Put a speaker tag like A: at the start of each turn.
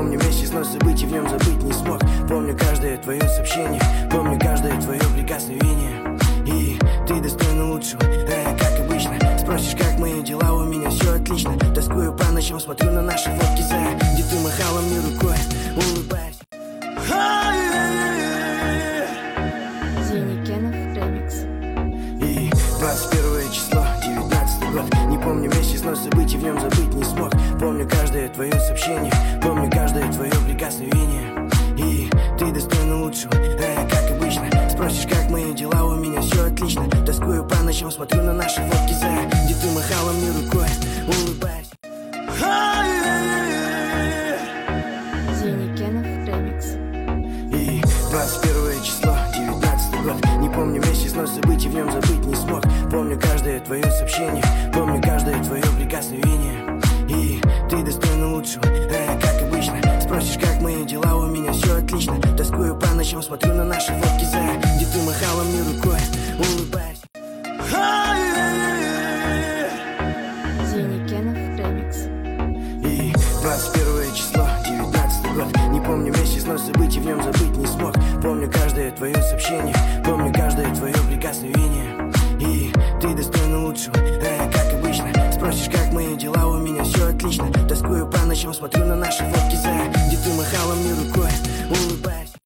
A: помню месяц, но событий в нем забыть не смог. Помню каждое твое сообщение, помню каждое твое прикосновение. И ты достойна лучшего, как обычно. Спросишь, как мои дела, у меня все отлично. Тоскую по ночам, смотрю на наши фотки, где ты махала мне рукой, улыбаясь.
B: Зеникенов ремикс.
A: И 21 число, 19 год. Не помню месяц, но событий в нем забыть не смог. Помню каждое твое сообщение, помню каждое твое прикосновение. И ты достойна лучшего, как обычно. Спросишь, как мои дела, у меня все отлично. Тоскую по ночам, смотрю на наши фотки, где ты махала мне рукой, улыбаясь.
B: Зеникенов ремикс.
A: И 21 число, 19 год. Не помню месяц, но событий в нем забыть не смог. Помню каждое твое сообщение, помню каждое твое прикосновение. И ты достойна лучшего, как обычно. Спросишь, как мои дела, у меня все отлично. Тоскую по ночам, смотрю на наши фотки, где ты махала мне рукой, улыбаясь.
B: Зеникенов ремикс.
A: И 21 число, 19 год. Не помню месяц, но событий в нем забыть не смог. Помню каждое твое сообщение, помню каждое твое прикосновение.